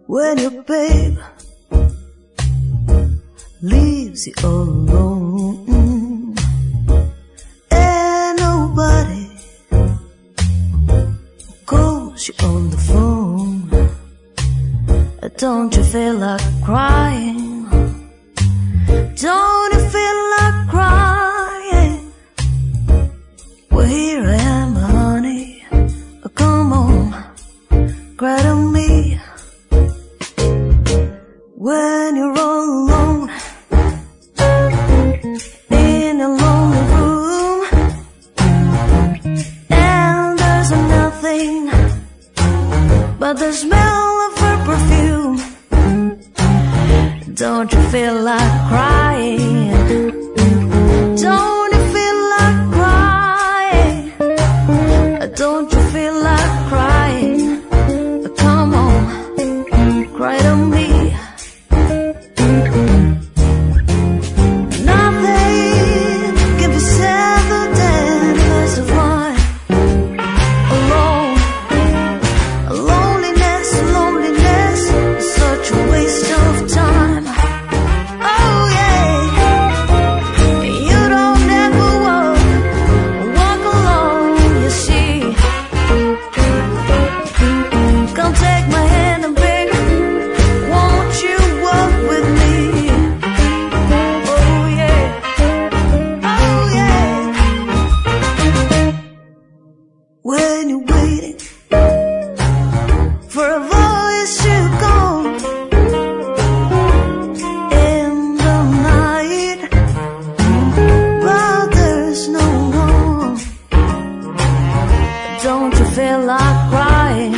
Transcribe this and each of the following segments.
when your babe leaves you all alone, and nobody calls you on the phone. Don't you feel like crying? Don't you feel like crying? Well, here I am, honey. Come on, cry to me. When you're all alone in a lonely room, and there's nothing but the smell of her perfume, don't you feel like crying? Don't you feel like crying? Don't you feel like crying? Come on, cry to me. Nothing can be sadder than this of mine. Alone, loneliness, loneliness is such a waste of time. Oh yeah, you don't ever walk alone, you see. Come take my hand and baby, won't you walk with me? Oh yeah, oh yeah. When you're waiting for a voice to come in the night, but there's no one, don't you feel like crying?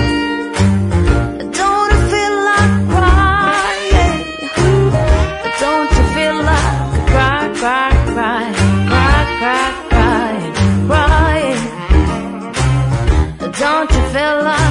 Don't you feel like crying? Don't you feel like crying, crying, crying, crying, crying, crying? Don't you feel like